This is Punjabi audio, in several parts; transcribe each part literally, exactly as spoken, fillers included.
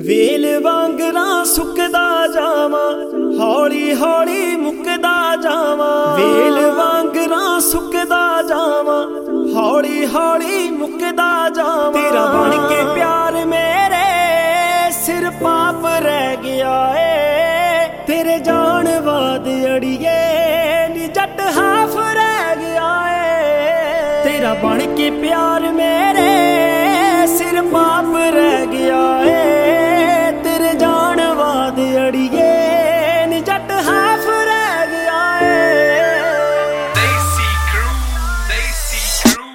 ਵੇਲ ਵਾਂਗਰਾਂ ਸੁੱਕਦਾ ਜਾਵਾਂ, ਹੌਲੀ ਹੌਲੀ ਮੁੱਕਦਾ ਜਾਵਾਂ। ਵੇਲ ਵਾਂਗਰਾਂ ਸੁੱਕਦਾ ਜਾਵਾਂ, ਹੌਲੀ ਹੌਲੀ ਮੁੱਕਦਾ ਜਾਵਾਂ। ਤੇਰਾ ਬਣ ਕੇ ਪਿਆਰ ਮੇਰੇ ਸਿਰ ਪਾਪ ਰਹਿ ਗਿਆ ਏ, ਤੇਰੇ ਜਾਣ ਬਾਅਦ ਅੜੀਏ ਨੀ ਜੱਟ ਹਾਫ ਰਹਿ ਗਿਆ ਏ। ਤੇਰਾ ਬਣ ਕੇ ਪਿਆਰ ਮੇਰੇ ਸਿਰ ਪਾਪ ਰਹਿ ਗਿਆ ਏ, ਤੇਰੇ ਜਾਣ ਬਾਅਦ ਅੜੀਏ ਨੀ ਜੱਟ ਹਾਫ ਰਹਿ ਗਿਆ ਏ। ਦੇਸੀ ਕਰੂ, ਦੇਸੀ ਕਰੂ।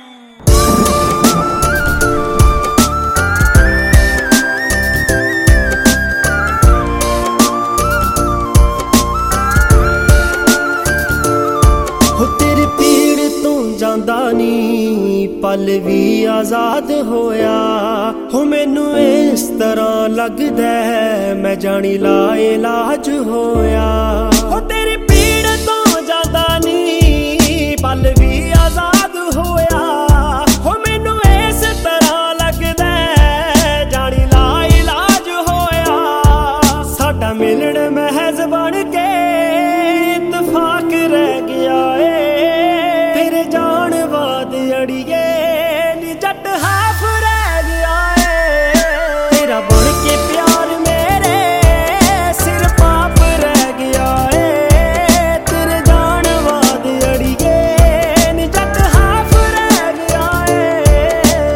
ਹੋ ਤੇਰੇ ਪੀੜ ਤੋਂ ਜਾਂਦਾ ਨੀ ਪਲ ਵੀ ਆਜ਼ਾਦ ਹੋਇਆ। ਹੋ ਮੈਨੂੰ ਇਸ ਤਰ੍ਹਾਂ ਲੱਗਦਾ ਮੈਂ ਜਾਣੀ ਲਾ ਇਲਾਜ ਹੋਇਆ। ਹੋ ਤੇਰੀ ਪੀੜ ਤੋਂ ਜਾਂਦਾ ਨੀ ਪਲ ਵੀ ਆਜ਼ਾਦ ਹੋਇਆ। ਹੋ ਮੈਨੂੰ ਇਸ ਤਰ੍ਹਾਂ ਲੱਗਦਾ ਜਾਣੀ ਲਾ ਇਲਾਜ ਹੋਇਆ। ਸਾਡਾ ਮਿਲਣ ਮਹਿਜ਼ ਬਣ ਕੇ ਇਤਫਾਕ ਰਹਿ ਗਿਆ ਏ, ਤੇਰੇ ਜਾਣ ਬਾਅਦ ਅੜੀਏ ਨੀ ਜੱਟ ਹਾਫ ਰਹਿ ਗਿਆ ਏ। ਤੇਰਾ ਬਣ ਕੇ ਪਿਆਰ ਮੇਰੇ ਸਿਰ ਪਾਪ ਰਹਿ ਗਿਆ ਏ, ਤੇਰੇ ਜਾਣ ਬਾਅਦ ਅੜੀਏ ਨੀ ਜੱਟ ਹਾਫ ਰਹਿ ਗਿਆ ਏ।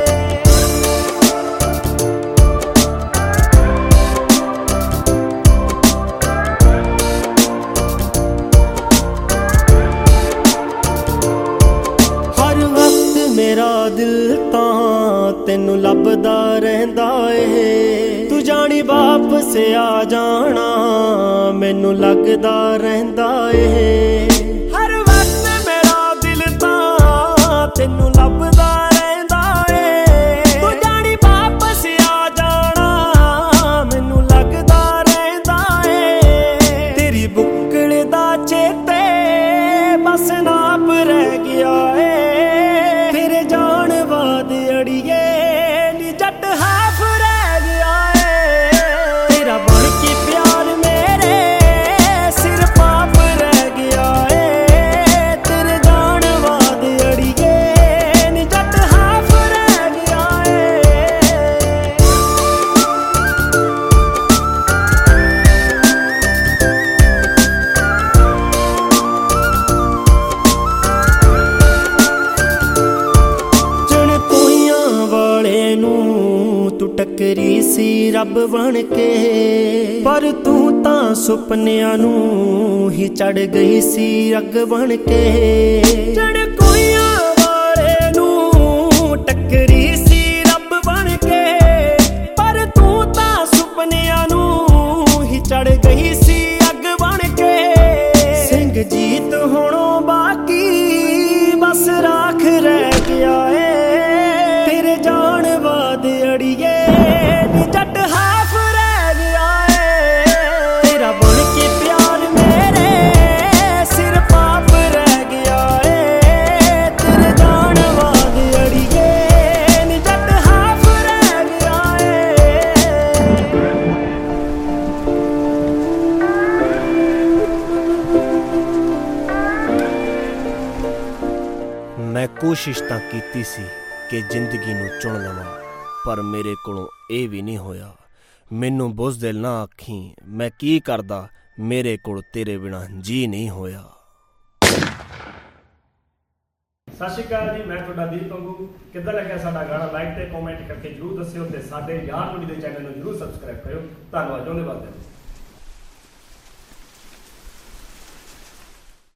ਹਰ ਵਕਤ ਮੇਰਾ ਦਿਲ ਤਾਂ ਤੈਨੂੰ ਲੱਭਦਾ ਰਹਿੰਦਾ ਏ, ਤੂੰ ਜਾਣੀ ਵਾਪਸ ਆ ਜਾਣਾ ਮੈਨੂੰ ਲੱਗਦਾ ਰਹਿੰਦਾ ਏ। ਹਰ ਵਕਤ ਮੇਰਾ ਦਿਲ ਤਾਂ ਤੈਨੂੰ ਲੱਭਦਾ ਰਹਿੰਦਾ ਏ, ਤੂੰ ਜਾਣੀ ਵਾਪਸ ਆ ਜਾਣਾ ਮੈਨੂੰ ਲੱਗਦਾ ਰਹਿੰਦਾ ਏ। ਤੇਰੀ ਬੁੱਕਲ ਦਾ ਚੇਤੇ ਬਸ ਨਾਪ ਰਹਿ ਗਿਆ ਏ, ਤੇਰੇ ਜਾਣ ਬਾਅਦ ਅੜੀਏ ਨੀ ਜੱਟ ਹਾਫ ਰਹਿ ਗਿਆ ਏ। ਤੇਰਾ ਬਣ ਕੇ ਪਿਆਰ ਮੇਰੇ ਸਿਰ ਪਾਪ ਰਹਿ ਗਿਆ ਏ, ਤੇਰੇ ਜਾਣ ਬਾਅਦ ਅੜੀਏ ਨੀ ਜੱਟ ਹਾਫ ਰਹਿ ਗਿਆ ਏ। ਜਣ ਕੋਈਆਂ ਵਾਲੇ ਨੂੰ ਤੂੰ ਟੱਕਰੀ ਸੀ ਰੱਬ ਬਣ ਕੇ, ਪਰ ਤੂੰ ਤਾਂ ਸੁਪਨਿਆਂ ਨੂੰ ਹੀ ਚੜ ਗਈ ਸੀ ਅੱਗ ਬਣ ਕੇ। ਜਣ ਕੋਈਆਂ ਵਾਲੇ ਨੂੰ ਟੱਕਰੀ ਸੀ ਰੱਬ ਬਣ ਕੇ, ਪਰ ਤੂੰ ਤਾਂ ਸੁਪਨਿਆਂ ਨੂੰ ਹੀ ਚੜ ਗਈ ਸੀ ਅੱਗ ਬਣ ਕੇ। ਸਿੰਘ ਜੀਤ ਹੁਣੋਂ ਬਾਕੀ ਬਸ ਰਾਖ ਰਹਿ ਗਿਆ ਏ, ਤੇਰੇ ਜਾਣ ਬਾਅਦ ਅੜੀਏ ਨੀ ਜੱਟ ਹਾਫ ਰਹਿ ਗਿਆ ਏ। ਤੇਰਾ ਬਣ ਕੇ ਪਿਆਰ ਮੇਰੇ ਸਿਰ ਪਾਪ ਰਹਿ ਗਿਆ ਏ, ਤੇਰੇ ਜਾਣ ਬਾਅਦ ਅੜੀਏ ਨੀ ਜੱਟ ਹਾਫ ਰਹਿ ਗਿਆ ਏ। ਮੈਂ ਕੋਸ਼ਿਸ਼ ਤਾਂ ਕੀਤੀ ਸੀ ਕਿ ਜ਼ਿੰਦਗੀ ਨੂੰ ਚੁਣ ਲਵਾਂ, ਪਰ ਮੇਰੇ ਕੋਲੋਂ ਇਹ ਵੀ ਨਹੀਂ ਹੋਇਆ। ਮੈਨੂੰ ਬੁਜ਼ਦਿਲ ਨਾ ਆਖੀ, ਮੈਂ ਕੀ ਕਰਦਾ, ਮੇਰੇ ਕੋਲ ਤੇਰੇ ਬਿਨਾਂ ਜੀ ਨਹੀਂ ਹੋਇਆ। ਸਤਿ ਸ਼੍ਰੀ ਅਕਾਲ ਜੀ, ਮੈਂ ਤੁਹਾਡਾ ਦੀਪ ਅੰਗੂ। ਕਿੱਦਾਂ ਲੱਗਿਆ ਸਾਡਾ ਗਾਣਾ? ਲਾਈਕ ਤੇ ਕਮੈਂਟ ਕਰਕੇ ਜਰੂਰ ਦੱਸਿਓ ਤੇ ਸਾਡੇ ਯਾਰ ਮੰਡੀ ਦੇ ਚੈਨਲ ਨੂੰ ਜਰੂਰ ਸਬਸਕ੍ਰਾਈਬ ਕਰਿਓ। ਧੰਨਵਾਦ। ਚਾਹੁੰਦੇ ਬਾਅਦ